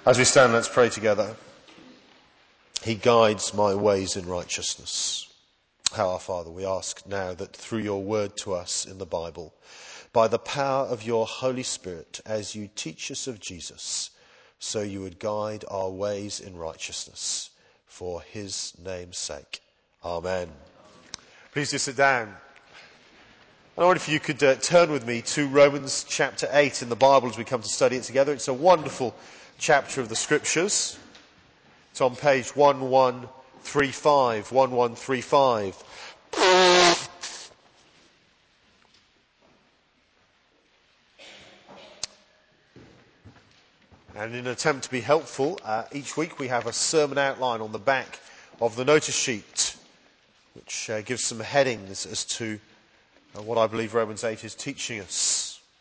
As we stand, let's pray together. He guides my ways in righteousness. Our Father, we ask now that through your word to us in the Bible, by the power of your Holy Spirit, as you teach us of Jesus, so you would guide our ways in righteousness, for his name's sake. Amen. Please do sit down. I wonder if you could turn with me to Romans chapter 8 in the Bible as we come to study it together. It's a wonderful chapter of the Scriptures. It's on page 1135. 1135. And in an attempt to be helpful, each week we have a sermon outline on the back of the notice sheet, which gives some headings as to what I believe Romans 8 is teaching us.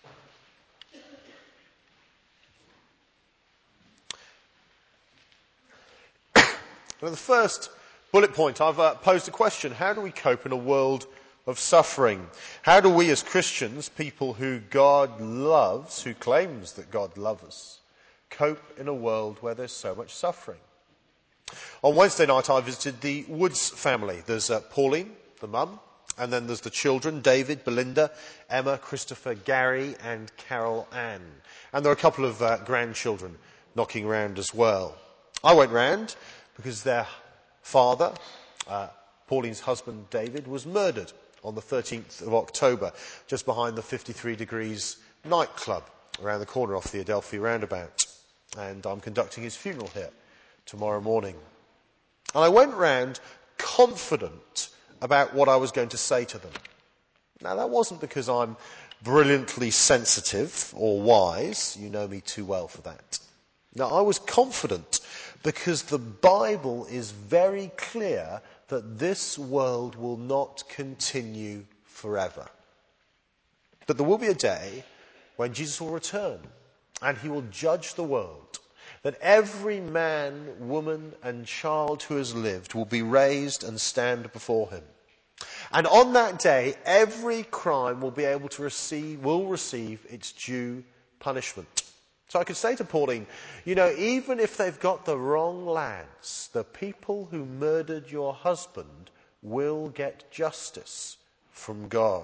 Now, the first bullet point, I've posed a question. How do we cope in a world of suffering? How do we as Christians, people who God loves, who claims that God loves us, cope in a world where there's so much suffering? On Wednesday night I visited the Woods family. There's Pauline, the mum, and then there's the children, David, Belinda, Emma, Christopher, Gary and Carol Ann. And there are a couple of grandchildren knocking around as well. I went round because their father, Pauline's husband David, was murdered on the 13th of October, just behind the 53 Degrees nightclub around the corner off the Adelphi roundabout. And I'm conducting his funeral here tomorrow morning. And I went round confident about what I was going to say to them. Now, that wasn't because I'm brilliantly sensitive or wise. You know me too well for that. No, I was confident because the Bible is very clear that this world will not continue forever. That there will be a day when Jesus will return and he will judge the world. That every man, woman and child who has lived will be raised and stand before him. And on that day, every crime will receive its due punishment. So I could say to Pauline, even if they've got the wrong lads, the people who murdered your husband will get justice from God.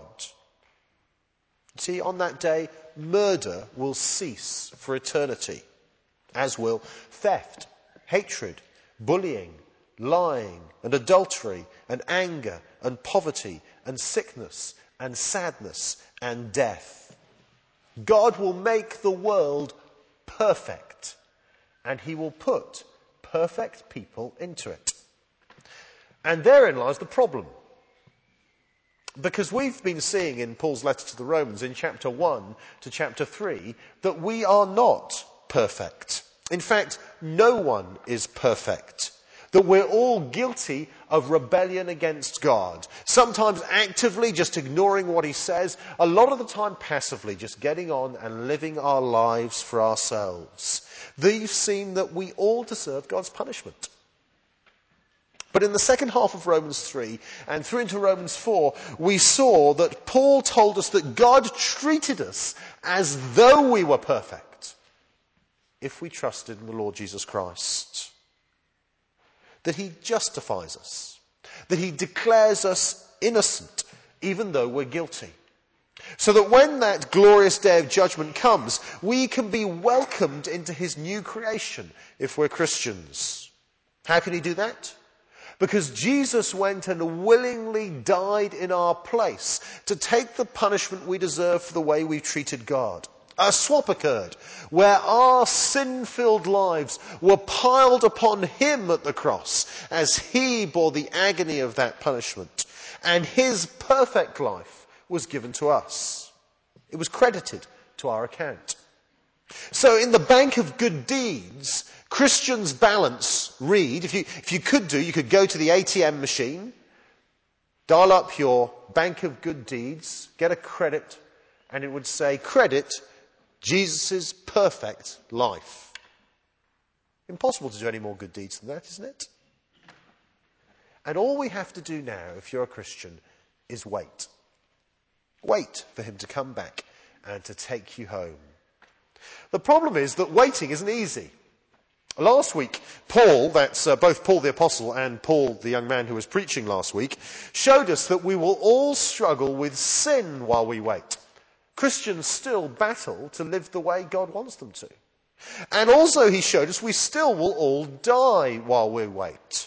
See, on that day, murder will cease for eternity, as will theft, hatred, bullying, lying and adultery and anger and poverty and sickness and sadness and death. God will make the world perfect, and he will put perfect people into it. And therein lies the problem. Because we've been seeing in Paul's letter to the Romans in chapter 1 to chapter 3 that we are not perfect. In fact, no one is perfect. That we're all guilty of rebellion against God. Sometimes actively just ignoring what he says. A lot of the time passively just getting on and living our lives for ourselves. These seem that we all deserve God's punishment. But in the second half of Romans 3 and through into Romans 4, we saw that Paul told us that God treated us as though we were perfect if we trusted in the Lord Jesus Christ. That he justifies us, that he declares us innocent, even though we're guilty. So that when that glorious day of judgment comes, we can be welcomed into his new creation if we're Christians. How can he do that? Because Jesus went and willingly died in our place to take the punishment we deserve for the way we've treated God. A swap occurred where our sin-filled lives were piled upon him at the cross as he bore the agony of that punishment, and his perfect life was given to us. It was credited to our account. So in the bank of good deeds, Christians balance read, if you could go to the ATM machine, dial up your bank of good deeds, get a credit, and it would say, credit Jesus' perfect life. Impossible to do any more good deeds than that, isn't it? And all we have to do now, if you're a Christian, is wait. Wait for him to come back and to take you home. The problem is that waiting isn't easy. Last week, Paul, that's both Paul the Apostle and Paul the young man who was preaching last week, showed us that we will all struggle with sin while we wait. Christians still battle to live the way God wants them to. And also he showed us we still will all die while we wait.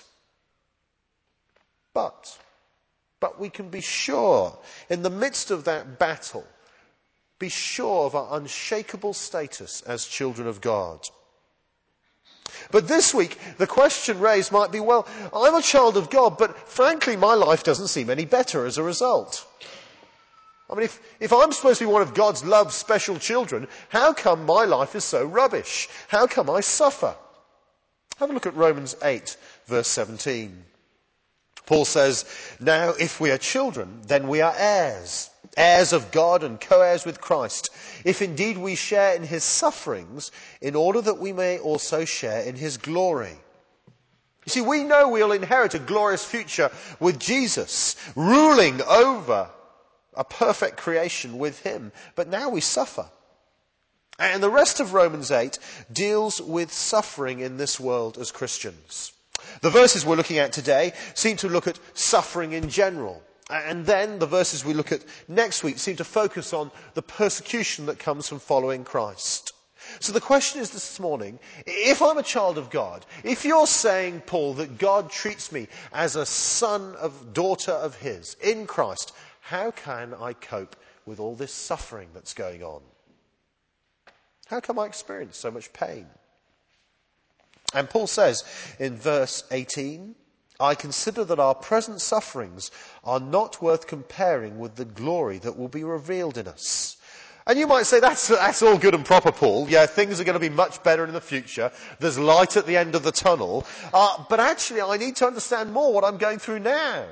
But we can be sure, in the midst of that battle, be sure of our unshakable status as children of God. But this week, the question raised might be, well, I'm a child of God, but frankly, my life doesn't seem any better as a result. I mean, if I'm supposed to be one of God's loved special children, how come my life is so rubbish? How come I suffer? Have a look at Romans 8, verse 17. Paul says, now if we are children, then we are heirs, heirs of God and co-heirs with Christ, if indeed we share in his sufferings, in order that we may also share in his glory. You see, we know we'll inherit a glorious future with Jesus, ruling over a perfect creation with him. But now we suffer. And the rest of Romans 8 deals with suffering in this world as Christians. The verses we're looking at today seem to look at suffering in general. And then the verses we look at next week seem to focus on the persecution that comes from following Christ. So the question is this morning, if I'm a child of God, if you're saying, Paul, that God treats me as a son of daughter of his in Christ, how can I cope with all this suffering that's going on? How come I experience so much pain? And Paul says in verse 18, I consider that our present sufferings are not worth comparing with the glory that will be revealed in us. And you might say, that's all good and proper, Paul. Yeah, things are going to be much better in the future. There's light at the end of the tunnel. But actually, I need to understand more what I'm going through now.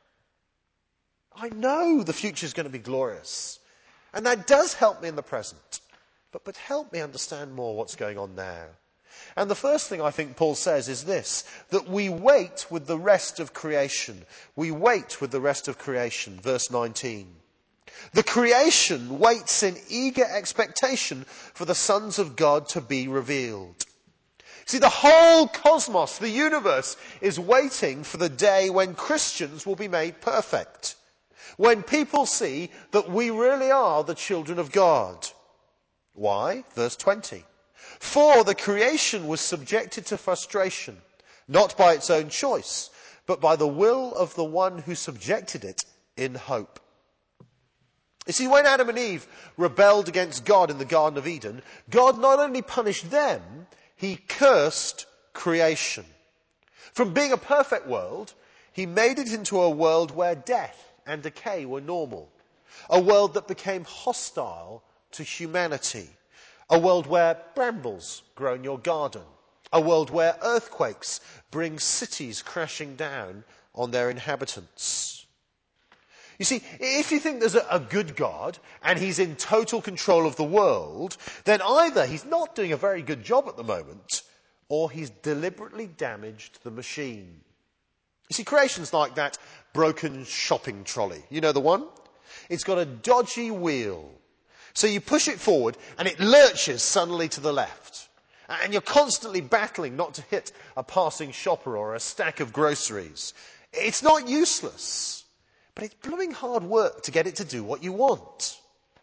I know the future is going to be glorious. And that does help me in the present. But help me understand more what's going on now. And the first thing I think Paul says is this, that we wait with the rest of creation. We wait with the rest of creation. Verse 19. The creation waits in eager expectation for the sons of God to be revealed. See, the whole cosmos, the universe, is waiting for the day when Christians will be made perfect. When people see that we really are the children of God. Why? Verse 20. For the creation was subjected to frustration, not by its own choice, but by the will of the one who subjected it in hope. You see, when Adam and Eve rebelled against God in the Garden of Eden, God not only punished them, he cursed creation. From being a perfect world, he made it into a world where death and decay were normal. A world that became hostile to humanity. A world where brambles grow in your garden. A world where earthquakes bring cities crashing down on their inhabitants. You see, if you think there's a good God and he's in total control of the world, then either he's not doing a very good job at the moment, or he's deliberately damaged the machine. You see, creation's like that broken shopping trolley. You know the one? It's got a dodgy wheel. So you push it forward and it lurches suddenly to the left. And you're constantly battling not to hit a passing shopper or a stack of groceries. It's not useless, but it's blooming hard work to get it to do what you want.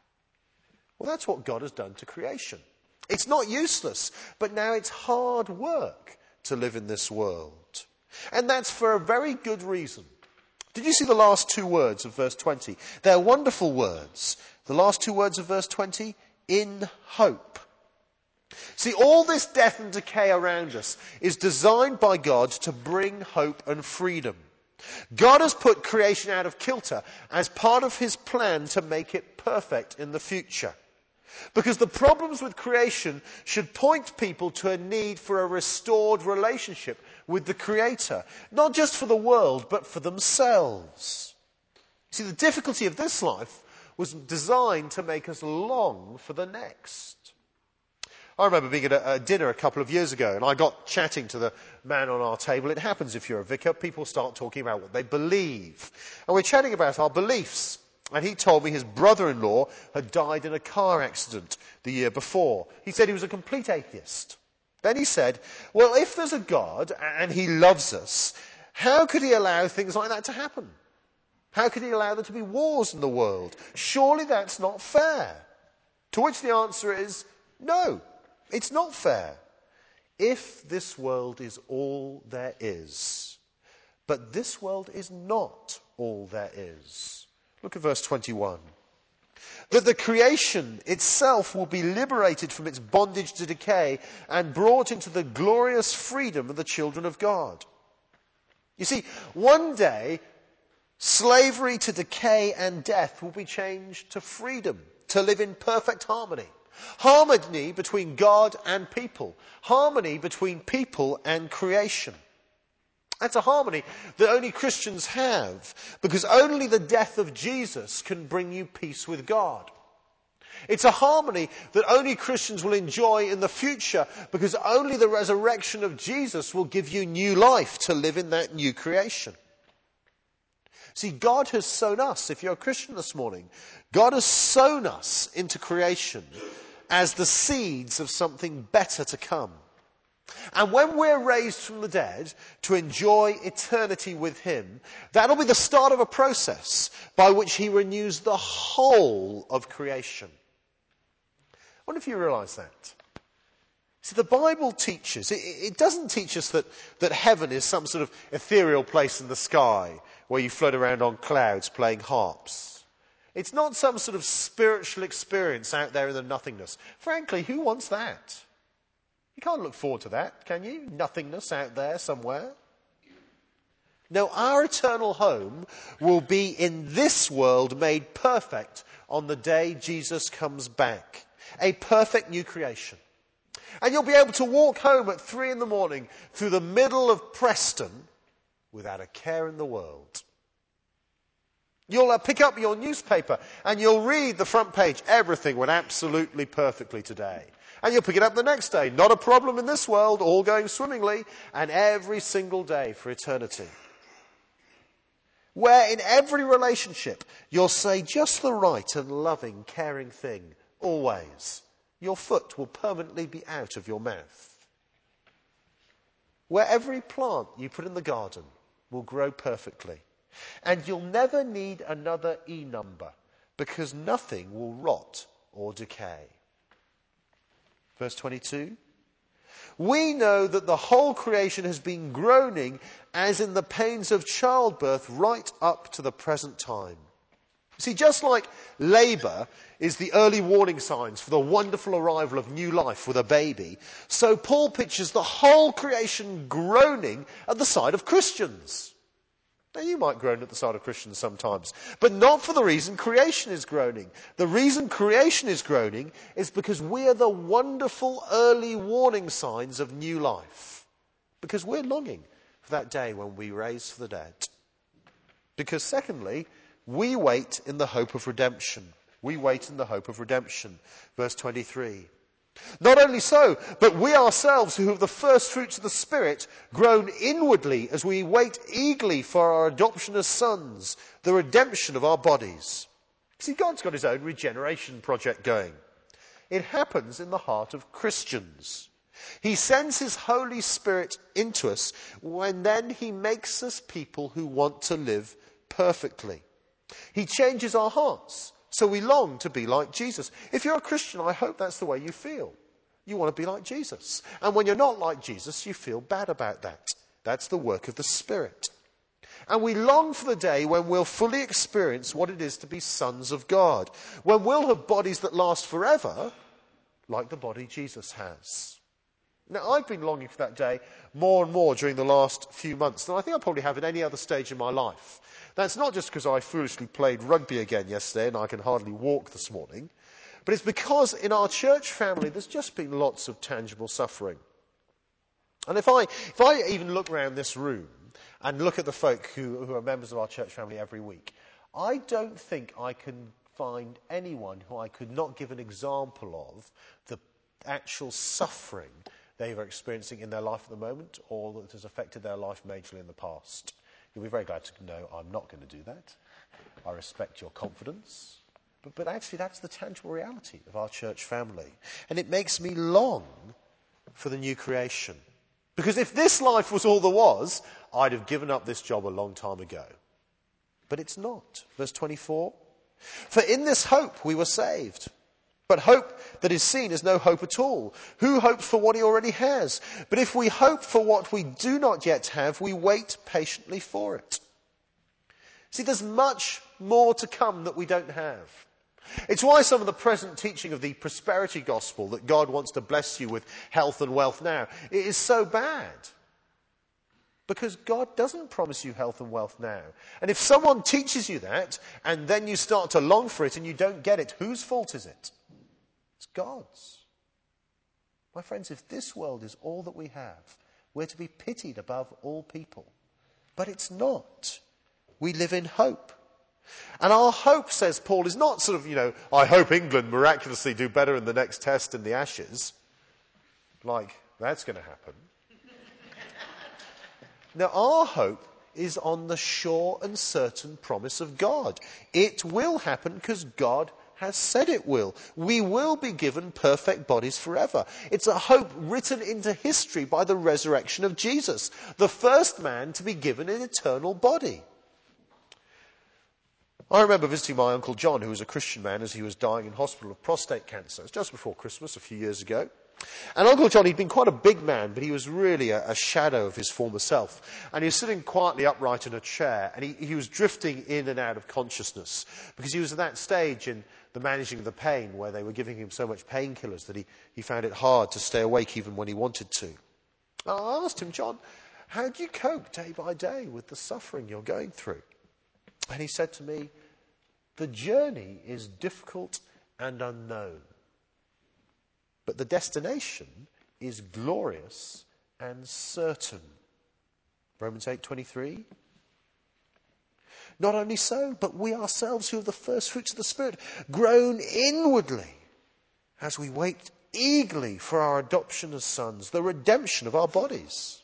Well, that's what God has done to creation. It's not useless, but now it's hard work to live in this world. And that's for a very good reason. Did you see the last two words of verse 20? They're wonderful words. The last two words of verse 20, in hope. See, all this death and decay around us is designed by God to bring hope and freedom. God has put creation out of kilter as part of his plan to make it perfect in the future. Because the problems with creation should point people to a need for a restored relationship with the Creator. Not just for the world, but for themselves. See, the difficulty of this life was designed to make us long for the next. I remember being at a dinner a couple of years ago, and I got chatting to the man on our table. It happens if you're a vicar. People start talking about what they believe. And we're chatting about our beliefs. And he told me his brother-in-law had died in a car accident the year before. He said he was a complete atheist. Then he said, well, if there's a God and he loves us, how could he allow things like that to happen? How could he allow there to be wars in the world? Surely that's not fair. To which the answer is, no, it's not fair. If this world is all there is, but this world is not all there is. Look at verse 21. That the creation itself will be liberated from its bondage to decay and brought into the glorious freedom of the children of God. You see, one day, slavery to decay and death will be changed to freedom, to live in perfect harmony. Harmony between God and people. Harmony between people and creation. That's a harmony that only Christians have, because only the death of Jesus can bring you peace with God. It's a harmony that only Christians will enjoy in the future, because only the resurrection of Jesus will give you new life to live in that new creation. See, God has sown us, if you're a Christian this morning, God has sown us into creation as the seeds of something better to come. And when we're raised from the dead to enjoy eternity with him, that'll be the start of a process by which he renews the whole of creation. I wonder if you realise that. See, the Bible teaches, it doesn't teach us that heaven is some sort of ethereal place in the sky where you float around on clouds playing harps. It's not some sort of spiritual experience out there in the nothingness. Frankly, who wants that? You can't look forward to that, can you? Nothingness out there somewhere. No, our eternal home will be in this world made perfect on the day Jesus comes back. A perfect new creation. And you'll be able to walk home at 3 a.m. through the middle of Preston without a care in the world. You'll pick up your newspaper and you'll read the front page. Everything went absolutely perfectly today. And you'll pick it up the next day. Not a problem in this world, all going swimmingly, and every single day for eternity. Where in every relationship you'll say just the right and loving, caring thing, always. Your foot will permanently be out of your mouth. Where every plant you put in the garden will grow perfectly. And you'll never need another E number, because nothing will rot or decay. Verse 22. We know that the whole creation has been groaning as in the pains of childbirth right up to the present time. See, just like labour is the early warning signs for the wonderful arrival of new life with a baby, so Paul pictures the whole creation groaning at the sight of Christians. Now, you might groan at the sight of Christians sometimes, but not for the reason creation is groaning. The reason creation is groaning is because we are the wonderful early warning signs of new life. Because we're longing for that day when we raise for the dead. Because secondly, we wait in the hope of redemption. We wait in the hope of redemption. Verse 23. Not only so, but we ourselves who have the first fruits of the Spirit groan inwardly as we wait eagerly for our adoption as sons, the redemption of our bodies. See, God's got his own regeneration project going. It happens in the heart of Christians. He sends his Holy Spirit into us when then he makes us people who want to live perfectly. He changes our hearts. So we long to be like Jesus. If you're a Christian, I hope that's the way you feel. You want to be like Jesus. And when you're not like Jesus, you feel bad about that. That's the work of the Spirit. And we long for the day when we'll fully experience what it is to be sons of God. When we'll have bodies that last forever, like the body Jesus has. Now, I've been longing for that day more and more during the last few months than I think I probably have at any other stage in my life. That's not just because I foolishly played rugby again yesterday and I can hardly walk this morning, but it's because in our church family there's just been lots of tangible suffering. And if I even look around this room and look at the folk who are members of our church family every week, I don't think I can find anyone who I could not give an example of the actual suffering they are experiencing in their life at the moment or that has affected their life majorly in the past. You'll be very glad to know I'm not going to do that. I respect your confidence. But actually that's the tangible reality of our church family. And it makes me long for the new creation. Because if this life was all there was, I'd have given up this job a long time ago. But it's not. Verse 24. For in this hope we were saved. But hope that is seen is no hope at all. Who hopes for what he already has? But if we hope for what we do not yet have, we wait patiently for it. See, there's much more to come that we don't have. It's why some of the present teaching of the prosperity gospel, that God wants to bless you with health and wealth now, it is so bad. Because God doesn't promise you health and wealth now. And if someone teaches you that, and then you start to long for it and you don't get it, whose fault is it? It's God's. My friends, if this world is all that we have, we're to be pitied above all people. But it's not. We live in hope. And our hope, says Paul, is not sort of, I hope England miraculously do better in the next test in the Ashes. Like, that's going to happen. Now, our hope is on the sure and certain promise of God. It will happen because God has said it will. We will be given perfect bodies forever. It's a hope written into history by the resurrection of Jesus, the first man to be given an eternal body. I remember visiting my Uncle John, who was a Christian man, as he was dying in hospital of prostate cancer. It was just before Christmas, a few years ago. And Uncle John, he'd been quite a big man, but he was really a shadow of his former self. And he was sitting quietly upright in a chair, and he was drifting in and out of consciousness, because he was at that stage in the managing of the pain where they were giving him so much painkillers that he found it hard to stay awake even when he wanted to. And I asked him, John, how do you cope day by day with the suffering you're going through? And he said to me, the journey is difficult and unknown, but the destination is glorious and certain. Romans 8:23. Not only so, but we ourselves who are the first fruits of the Spirit groan inwardly as we wait eagerly for our adoption as sons, the redemption of our bodies.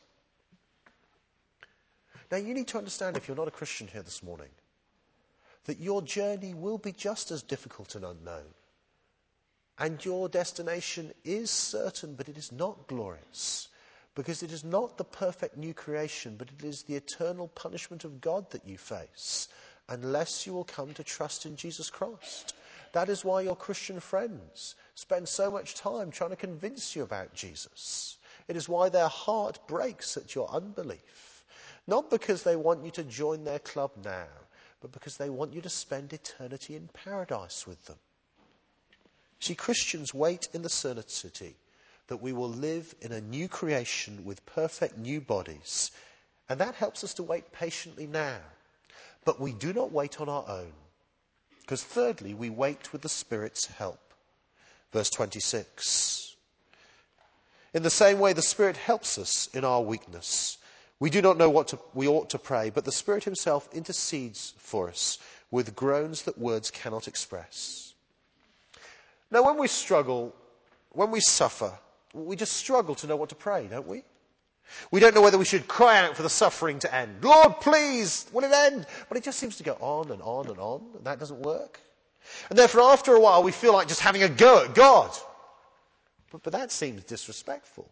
Now you need to understand, if you're not a Christian here this morning, that your journey will be just as difficult and unknown. And your destination is certain, but it is not glorious. Because it is not the perfect new creation, but it is the eternal punishment of God that you face, unless you will come to trust in Jesus Christ. That is why your Christian friends spend so much time trying to convince you about Jesus. It is why their heart breaks at your unbelief. Not because they want you to join their club now, but because they want you to spend eternity in paradise with them. See, Christians wait in the certainty that we will live in a new creation with perfect new bodies. And that helps us to wait patiently now. But we do not wait on our own. Because thirdly, we wait with the Spirit's help. Verse 26. In the same way, the Spirit helps us in our weakness. We do not know what we ought to pray, but the Spirit himself intercedes for us with groans that words cannot express. Now, when we struggle, when we suffer, we just struggle to know what to pray, don't we? We don't know whether we should cry out for the suffering to end. Lord, please, will it end? But it just seems to go on and on and on, and that doesn't work. And therefore, after a while, we feel like just having a go at God. But that seems disrespectful.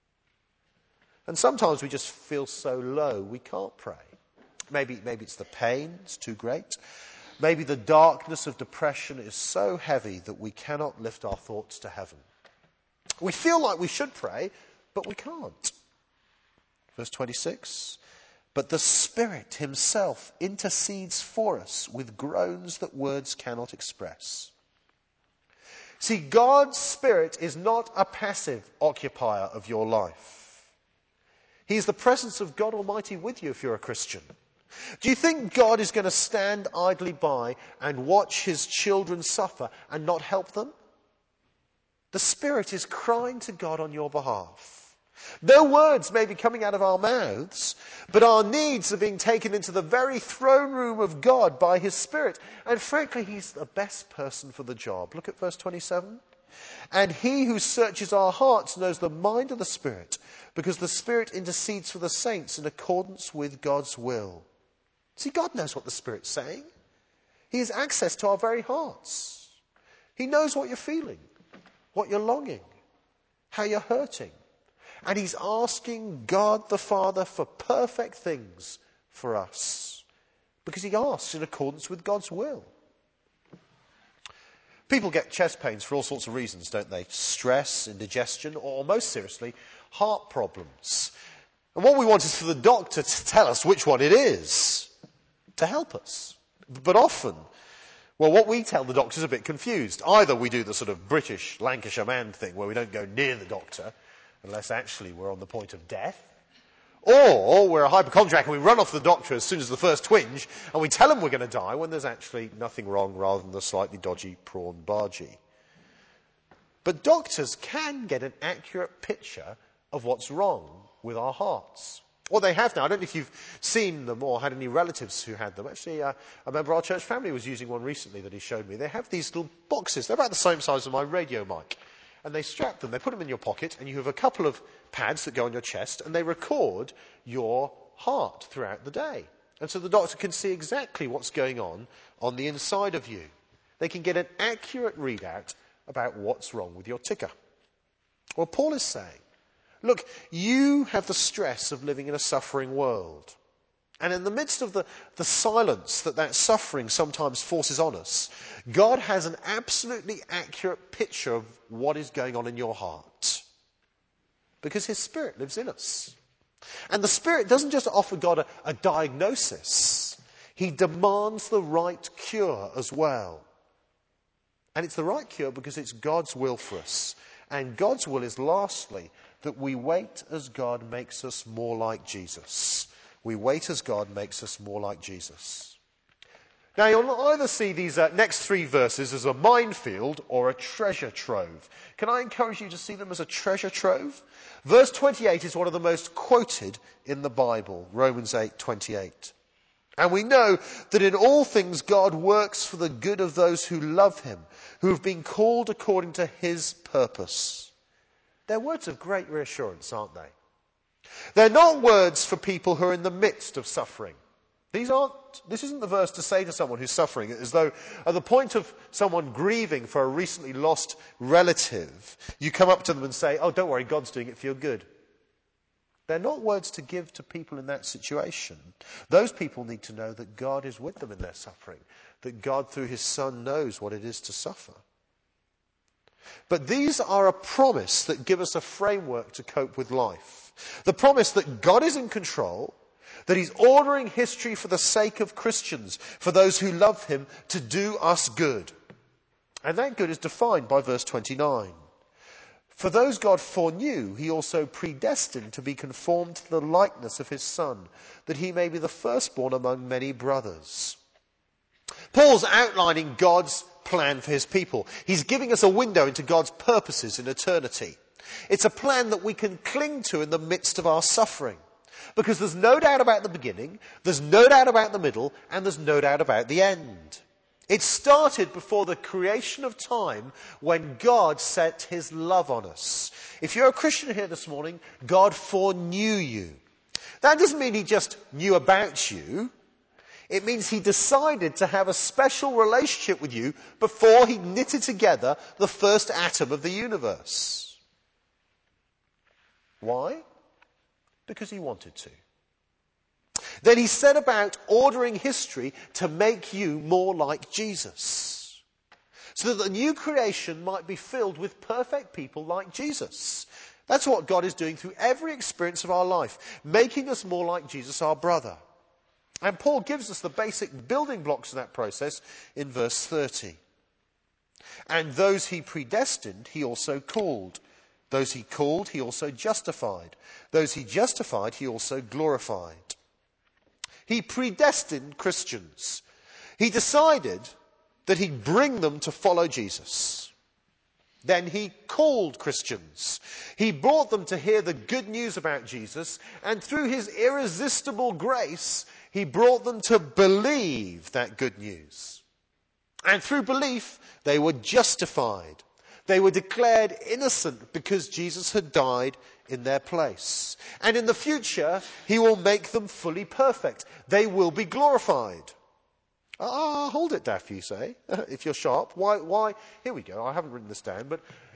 And sometimes we just feel so low we can't pray. Maybe it's the pain, it's too great. Maybe the darkness of depression is so heavy that we cannot lift our thoughts to heaven. We feel like we should pray, but we can't. Verse 26. But the Spirit himself intercedes for us with groans that words cannot express. See, God's Spirit is not a passive occupier of your life. He is the presence of God Almighty with you if you're a Christian. Do you think God is going to stand idly by and watch his children suffer and not help them? The Spirit is crying to God on your behalf. No words may be coming out of our mouths, but our needs are being taken into the very throne room of God by his Spirit. And frankly, he's the best person for the job. Look at verse 27. And he who searches our hearts knows the mind of the Spirit, because the Spirit intercedes for the saints in accordance with God's will. See, God knows what the Spirit's saying. He has access to our very hearts. He knows what you're feeling, what you're longing, how you're hurting, And he's asking God the Father for perfect things for us. Because he asks in accordance with God's will. People get chest pains for all sorts of reasons, don't they? Stress, indigestion, or most seriously, heart problems. And what we want is for the doctor to tell us which one it is, to help us. But often, well, what we tell the doctor is a bit confused. Either we do the sort of British Lancashire man thing where we don't go near the doctor unless actually we're on the point of death. Or we're a hypochondriac and we run off the doctor as soon as the first twinge and we tell him we're going to die when there's actually nothing wrong rather than the slightly dodgy prawn bargee. But doctors can get an accurate picture of what's wrong with our hearts. What they have now, I don't know if you've seen them or had any relatives who had them. Actually, a member of our church family was using one recently that he showed me. They have these little boxes. They're about the same size as my radio mic. And they strap them, they put them in your pocket, and you have a couple of pads that go on your chest, and they record your heart throughout the day. And so the doctor can see exactly what's going on the inside of you. They can get an accurate readout about what's wrong with your ticker. Well, Paul is saying, look, you have the stress of living in a suffering world. And in the midst of the silence that suffering sometimes forces on us, God has an absolutely accurate picture of what is going on in your heart. Because his Spirit lives in us. And the Spirit doesn't just offer God a diagnosis. He demands the right cure as well. And it's the right cure because it's God's will for us. And God's will is, lastly, that we wait as God makes us more like Jesus. We wait as God makes us more like Jesus. Now, you'll either see these next three verses as a minefield or a treasure trove. Can I encourage you to see them as a treasure trove? Verse 28 is one of the most quoted in the Bible, Romans 8:28. And we know that in all things God works for the good of those who love him, who have been called according to his purpose. They're words of great reassurance, aren't they? They're not words for people who are in the midst of suffering. This isn't the verse to say to someone who's suffering, as though at the point of someone grieving for a recently lost relative, you come up to them and say, oh, don't worry, God's doing it for your good. They're not words to give to people in that situation. Those people need to know that God is with them in their suffering, that God through his Son knows what it is to suffer. But these are a promise that give us a framework to cope with life. The promise that God is in control, that he's ordering history for the sake of Christians, for those who love him, to do us good. And that good is defined by verse 29. For those God foreknew, he also predestined to be conformed to the likeness of his Son, that he may be the firstborn among many brothers. Paul's outlining God's plan for his people. He's giving us a window into God's purposes in eternity. It's a plan that we can cling to in the midst of our suffering. Because there's no doubt about the beginning, there's no doubt about the middle, and there's no doubt about the end. It started before the creation of time when God set his love on us. If you're a Christian here this morning, God foreknew you. That doesn't mean he just knew about you. It means he decided to have a special relationship with you before he knitted together the first atom of the universe. Why? Because he wanted to. Then he set about ordering history to make you more like Jesus, so that the new creation might be filled with perfect people like Jesus. That's what God is doing through every experience of our life, making us more like Jesus, our brother. And Paul gives us the basic building blocks of that process in verse 30. And those he predestined, he also called. Those he called, he also justified. Those he justified, he also glorified. He predestined Christians. He decided that he'd bring them to follow Jesus. Then he called Christians. He brought them to hear the good news about Jesus, and through his irresistible grace, he brought them to believe that good news. And through belief, they were justified. They were declared innocent because Jesus had died in their place. And in the future, he will make them fully perfect. They will be glorified. Hold it, Daff, you say, if you're sharp. Why? Here we go. I haven't written this down, but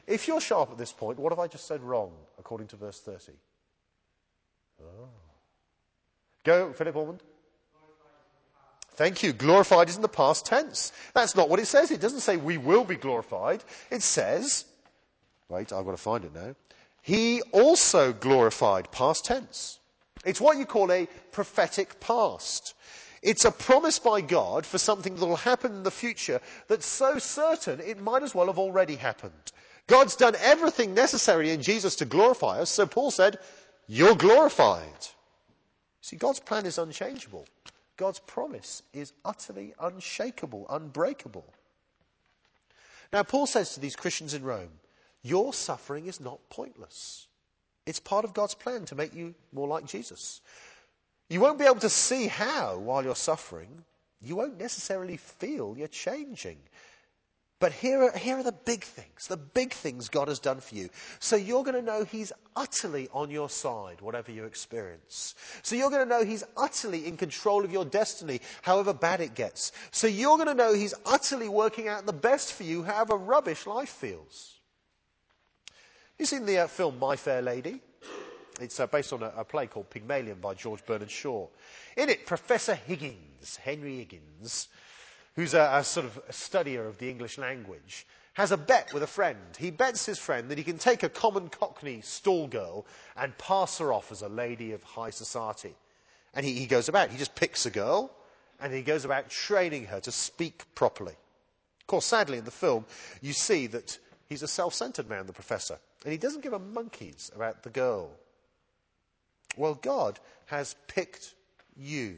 If you're sharp at this point, what have I just said wrong, according to verse 30? Oh. Go, Philip Ormond. Thank you. Glorified is in the past tense. That's not what it says. It doesn't say we will be glorified. It says, wait, I've got to find it now. He also glorified, past tense. It's what you call a prophetic past. It's a promise by God for something that will happen in the future that's so certain it might as well have already happened. God's done everything necessary in Jesus to glorify us, so Paul said, you're glorified. See, God's plan is unchangeable. God's promise is utterly unshakable, unbreakable. Now, Paul says to these Christians in Rome, your suffering is not pointless. It's part of God's plan to make you more like Jesus. You won't be able to see how while you're suffering. You won't necessarily feel you're changing. But here are the big things God has done for you. So you're going to know he's utterly on your side, whatever you experience. So you're going to know he's utterly in control of your destiny, however bad it gets. So you're going to know he's utterly working out the best for you, however rubbish life feels. You've seen the film My Fair Lady? It's based on a play called Pygmalion by George Bernard Shaw. In it, Professor Higgins, Henry Higgins, who's a sort of a studier of the English language, has a bet with a friend. He bets his friend that he can take a common Cockney stall girl and pass her off as a lady of high society. And he goes about, he just picks a girl, and he goes about training her to speak properly. Of course, sadly, in the film, you see that he's a self-centered man, the professor, and he doesn't give a monkey's about the girl. Well, God has picked you.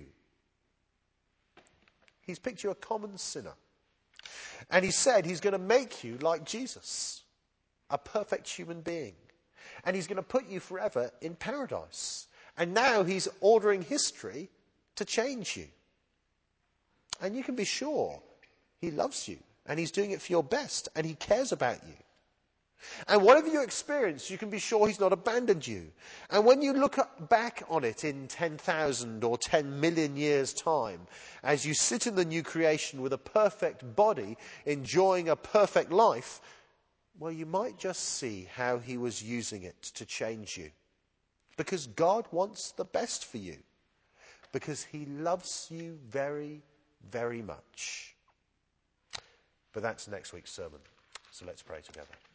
He's picked you, a common sinner. And he said he's going to make you like Jesus, a perfect human being. And he's going to put you forever in paradise. And now he's ordering history to change you. And you can be sure he loves you. And he's doing it for your best. And he cares about you. And whatever you experience, you can be sure he's not abandoned you. And when you look back on it in 10,000 or 10 million years' time, as you sit in the new creation with a perfect body, enjoying a perfect life, well, you might just see how he was using it to change you. Because God wants the best for you. Because he loves you very, very much. But that's next week's sermon. So let's pray together.